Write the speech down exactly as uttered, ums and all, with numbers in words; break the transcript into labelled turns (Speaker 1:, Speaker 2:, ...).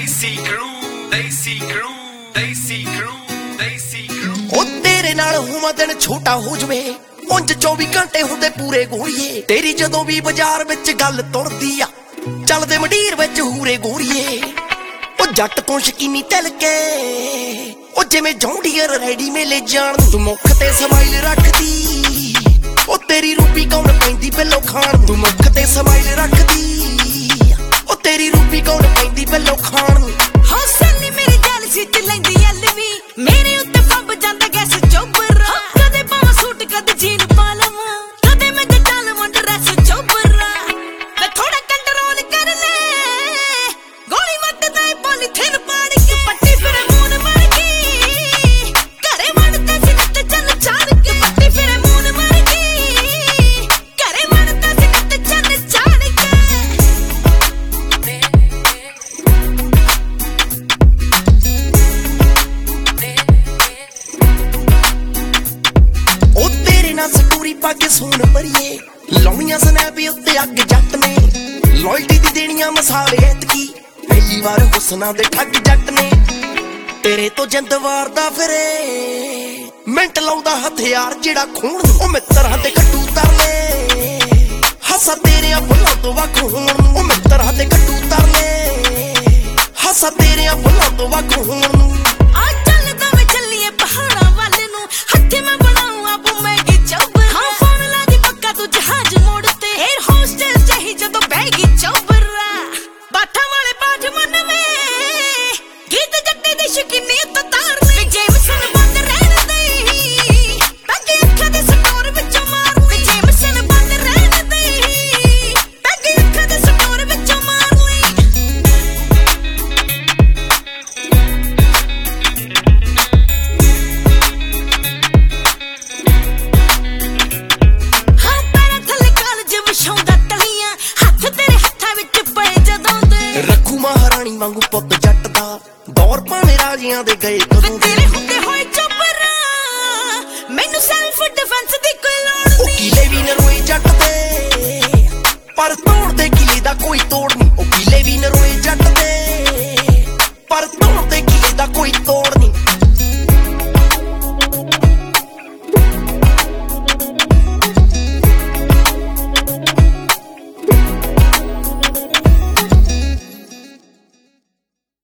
Speaker 1: ਦੇਸੀ ਕਰੂ ਦੇਸੀ ਕਰੂ ਦੇਸੀ ਕਰੂ ਦੇਸੀ ਕਰੂ
Speaker 2: ਉਹ ਤੇਰੇ ਨਾਲ ਹੋਵਾਂ ਦਿਨ ਛੋਟਾ ਹੋ ਜਵੇ ਉਂਝ ਚੌਵੀ ਘੰਟੇ ਹੁੰਦੇ ਪੂਰੇ ਗੋਰੀਏ ਤੇਰੀ ਜਦੋਂ ਵੀ ਬਾਜ਼ਾਰ ਵਿੱਚ ਗੱਲ ਤੁਰਦੀ ਆ ਚੱਲਦੇ ਮੰਡੀਰ ਵਿੱਚ ਹੂਰੇ ਗੋਰੀਏ ਉਹ ਜੱਟ ਤੋਂ ਸ਼ਕੀਨੀ ਤਿਲ ਕੇ ਉਹ ਜਿਵੇਂ ਜੌਂਡੀਅਰ ਰੈਡੀ ਮੇਲੇ ਜਾਣ ਤੂੰ ਮੁੱਖ ਤੇ ਸਮਾਈਲ ਰੱਖਦੀ ਉਹ ਤੇਰੀ ਰੂਪੀ ਕੌਣ ਪੈਂਦੀ ਪਹਿਲੋਂ ਖਾਣ ਤੂੰ ਮੁੱਖ ਤੇ ਸਮਾਈਲ ਰੱਖਦੀ ਉਹ ਤੇਰੀ ਰੂਪੀ ਕੌਣ ਪੈਂਦੀ ਪਹਿਲੋਂ ਖਾਣ
Speaker 3: ਹੌਸਲੇ ਨੀ ਮੇਰੀ ਜਲ ਸਿੱਟ ਲੈਂਦੀ ਐਲ ਵੀ ਮੇਰੇ ਉੱਤੇ ਪੰਪ ਜਾਂਦਾ ਗੈਸ ਚੋਬਰਾ ਕਦੇ ਪਾਵਾਂ ਸੂਟ ਕਦੇ ਜੀਨ ਪਾ ਲਵਾਂ ਕਦੇ ਮੈਂ ਜੱਟਾਂ ਲਵਾਂ ਡਰੈਸ ਚੋਬਰਾ ਮੈਂ ਥੋੜਾ ਕੰਟਰੋਲ ਕਰ ਲੈ ਗੋਲੀ ਵੱਟਦਾ ਏ ਪੋਲੀਥੀਨ ਪਾੜ ਕੇ ਪੱਟੀ ਫਿਰ ਮੂਨ ਮਾਰ ਗਈ ਘਰੇ ਵੜਦਾ ਸੀ ਤੇ ਚੰਨ ਚਾੜ ਕੇ ਪੱਟੀ ਫਿਰ ਮੂਨ ਮਾਰ ਗਈ ਘਰੇ ਵੜਦਾ ਸੀ ਤੇ ਚੰਨ ਚਾੜ ਕੇ
Speaker 2: ਉਹ ਤੇਰੇ ਨਾਲ ਸਟੋਰੀ ਪਾ ਕੇ ਸੋਨ ਭਰੀਏ ਲਾਉਣੀਆਂ ਸਨੈਪ ਉੱਤੇ ਅੱਗ ਜੱਟ ਨੇ ਲੋਇਲਟੀ ਦੀ ਦੇਣੀਆਂ ਮਸਾਲੇ ਐਤਕੀ ਪਹਿਲੀ ਵਾਰ ਹੁਸਨਾ ਦੇ ਠੱਗ ਜੱਟ ਨੇ ਤੇਰੇ ਤੋਂ ਜਿੰਦ ਵਾਰਦਾ ਫਿਰੇ ਮਿੰਟ ਲਾਉਂਦਾ ਹਥਿਆਰ ਜਿਹੜਾ ਖੂਨ ਉਹ ਮਿੱਤਰਾਂ ਤੇ ਕੱਟੂ ਤਰਲੇ ਹੱਸਾ ਤੇਰੇ ਫੁੱਲਾਂ ਤੋਂ ਵੱਖ ਹੋਣ ਉਹ ਮਿੱਤਰਾਂ ਤੇ ਕੱਟੂ ਤਰਲੇ ਹੱਸਾ ਤੇਰੇ ਫੁੱਲਾਂ ਤੋਂ ਵੱਖ ਹੋਣ ਨੂੰ
Speaker 3: ਆ ਚੱਲਦਾ ਵੇ ਚੱਲੀਏ ਪਹਾੜਾਂ ਵੱਲ ਨੂੰ ਹੱਥੇ ਮੈਂ ਬਣਾਉਂ ਆਪੂ ਮੈਂ ਕੀ ਚੌਬਰਾ ਹਾਂ ਫੋਨ ਲਾ ਦੀ ਪੱਕਾ ਤੂੰ ਜਹਾਜ਼ ਮੋੜ ਤੇ 에ਅਰ ਹੋਸਟਲ ਚਾਹੀ ਜਦੋਂ ਬਹਿ ਗਈ ਚੌਬਰਾ ਬਾਠਾਂ ਵਾਲੇ ਬਾਠ ਮੰਨਵੇ ਗੀਤ ਜੱਟੇ ਦੀ ਸ਼ਕੀਨੀ ਤੋਂ ਤਾਰ ਲੈ ਜੇਮਸਨ ਬੰਦ ਰਹਿਣ ਦੇ ਪੈਗੇ ਅੱਖਾਂ ਦੇ ਸਟੋਰ ਵਿੱਚੋਂ ਮਾਰੂ ਵੇ ਜੇਮਸਨ ਬੰਦ ਰਹਿਣ ਦੇ ਪੈਗੇ ਅੱਖਾਂ ਦੇ ਸਟੋਰ ਵਿੱਚੋਂ ਮਾਰੂ ਹਾਂ ਪੈਰਾਂ ਥੱਲੇ ਕਾਲਜ ਵਿਛਾਉਂਦਾ ਤਲੀਆਂ ਹੱਥ ਤੇਰੇ ਹੱਥਾਂ ਵਿੱਚ ਪਏ ਜਦੋਂ ਦੇ
Speaker 2: ਰੱਖੂ ਮਹਾਰਾਣੀ ਵਾਂਗੂ ਪੁੱਤ ਜੱਟ ਦਾ ਦੌਰ ਭਾਵੇਂ ਰਾਜਿਆਂ ਦੇ ਗਏ ਕਦੋਂ ਦੇ